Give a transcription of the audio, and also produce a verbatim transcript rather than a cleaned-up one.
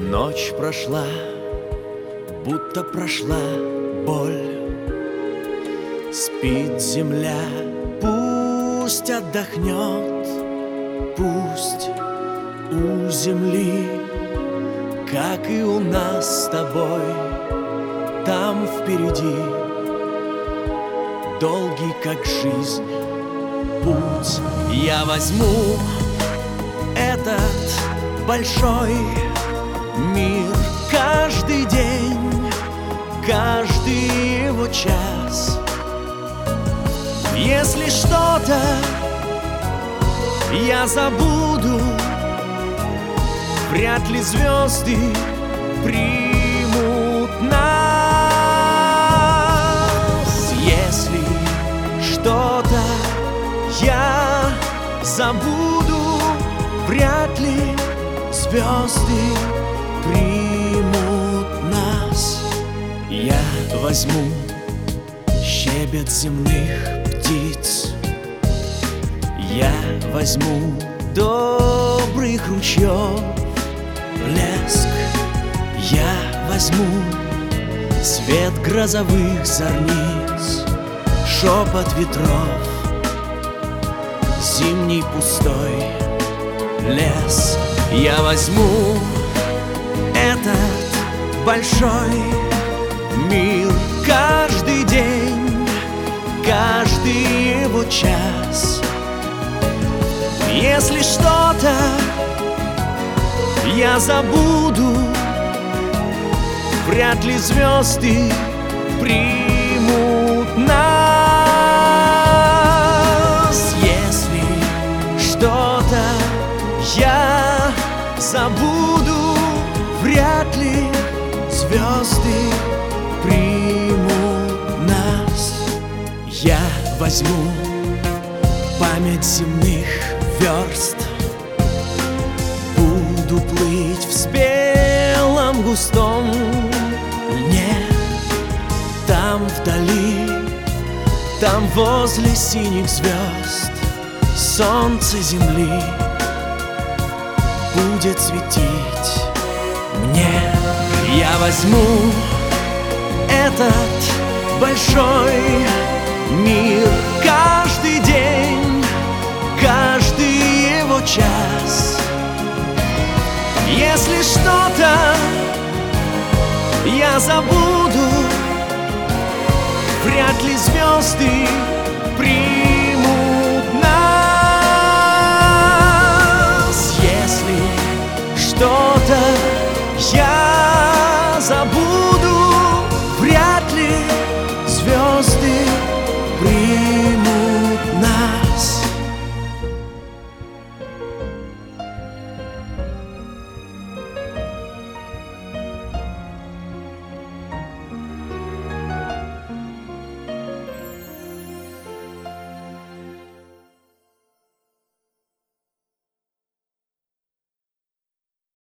Ночь прошла, будто прошла боль. Спит земля, пусть отдохнет, пусть у земли, как и у нас с тобой, там впереди долгий, как жизнь, путь. Я возьму этот большой мир, каждый день, каждый его час. Если что-то я забуду, вряд ли звезды примут нас. Если что-то я забуду, вряд ли звезды примут нас. Я возьму щебет земных птиц, я возьму добрых ручьев блеск, я возьму свет грозовых зорниц, шепот ветров, зимний пустой лес. Я возьму этот большой мир, каждый день, каждый его час. Если что-то я забуду, вряд ли звезды примут нас. Если что-то я забуду, вряд ли звезды примут нас. Я возьму память земных верст, буду плыть в спелом густом льне. Там вдали, там возле синих звезд солнце земли будет светить мне. Я возьму этот большой мир, каждый день, каждый его час. Если что-то я забуду, вряд ли звезды примут